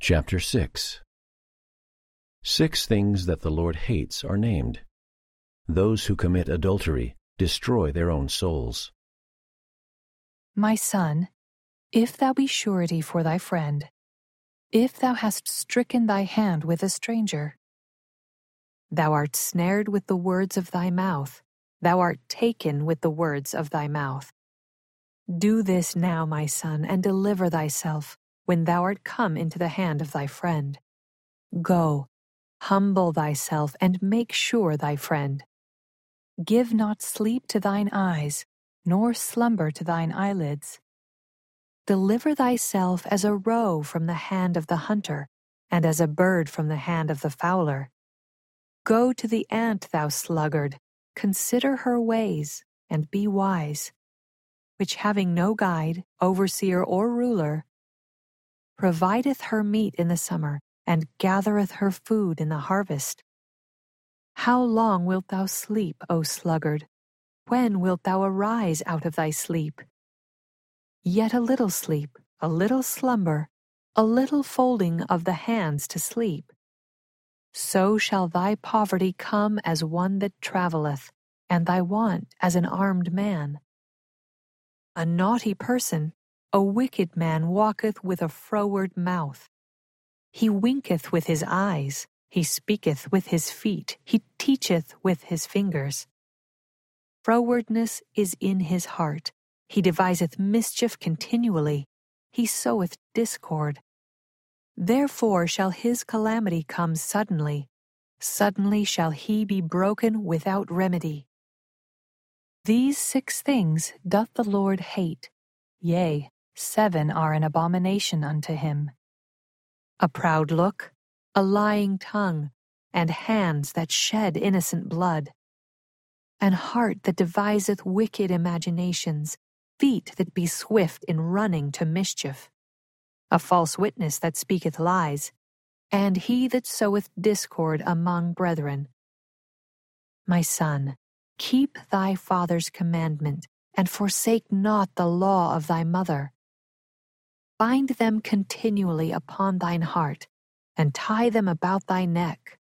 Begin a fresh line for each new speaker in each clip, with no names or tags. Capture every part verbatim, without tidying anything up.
Chapter six. Six things that the Lord hates are named. Those who commit adultery destroy their own souls.
My son, if thou be surety for thy friend, if thou hast stricken thy hand with a stranger, thou art snared with the words of thy mouth, thou art taken with the words of thy mouth. Do this now, my son, and deliver thyself, when thou art come into the hand of thy friend. Go, humble thyself, and make sure thy friend. Give not sleep to thine eyes, nor slumber to thine eyelids. Deliver thyself as a roe from the hand of the hunter, and as a bird from the hand of the fowler. Go to the ant, thou sluggard, consider her ways, and be wise, which having no guide, overseer, or ruler, provideth her meat in the summer, and gathereth her food in the harvest. How long wilt thou sleep, O sluggard? When wilt thou arise out of thy sleep? Yet a little sleep, a little slumber, a little folding of the hands to sleep. So shall thy poverty come as one that travelleth, and thy want as an armed man. A naughty person, a wicked man, walketh with a froward mouth. He winketh with his eyes, he speaketh with his feet, he teacheth with his fingers. Frowardness is in his heart, he deviseth mischief continually, he soweth discord. Therefore shall his calamity come suddenly, suddenly shall he be broken without remedy. These six things doth the Lord hate, yea, seven are an abomination unto him: a proud look, a lying tongue, and hands that shed innocent blood, an heart that deviseth wicked imaginations, feet that be swift in running to mischief, a false witness that speaketh lies, and he that soweth discord among brethren. My son, keep thy father's commandment, and forsake not the law of thy mother. Bind them continually upon thine heart, and tie them about thy neck.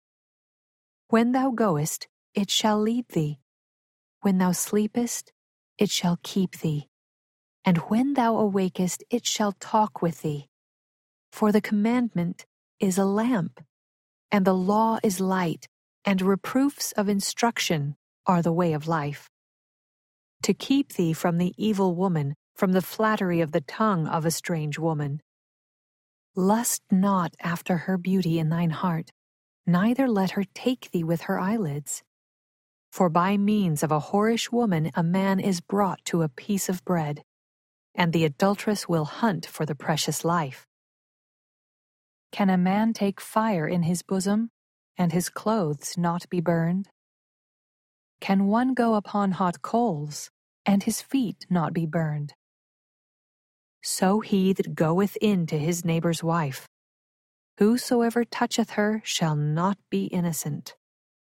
When thou goest, it shall lead thee. When thou sleepest, it shall keep thee. And when thou awakest, it shall talk with thee. For the commandment is a lamp, and the law is light, and reproofs of instruction are the way of life. To keep thee from the evil woman, from the flattery of the tongue of a strange woman. Lust not after her beauty in thine heart, neither let her take thee with her eyelids. For by means of a whorish woman a man is brought to a piece of bread, and the adulteress will hunt for the precious life. Can a man take fire in his bosom, and his clothes not be burned? Can one go upon hot coals, and his feet not be burned? So he that goeth in to his neighbor's wife, whosoever toucheth her shall not be innocent.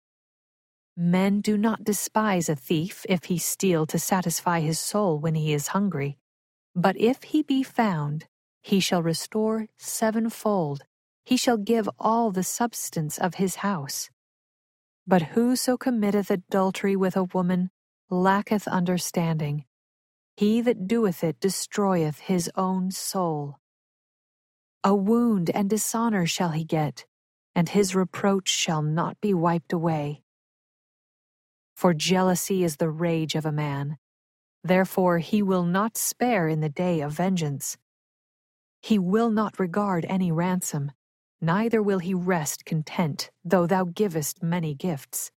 Men do not despise a thief if he steal to satisfy his soul when he is hungry, but if he be found, he shall restore sevenfold, he shall give all the substance of his house. But whoso committeth adultery with a woman lacketh understanding. He that doeth it destroyeth his own soul. A wound and dishonor shall he get, and his reproach shall not be wiped away. For jealousy is the rage of a man, therefore he will not spare in the day of vengeance. He will not regard any ransom, neither will he rest content, though thou givest many gifts.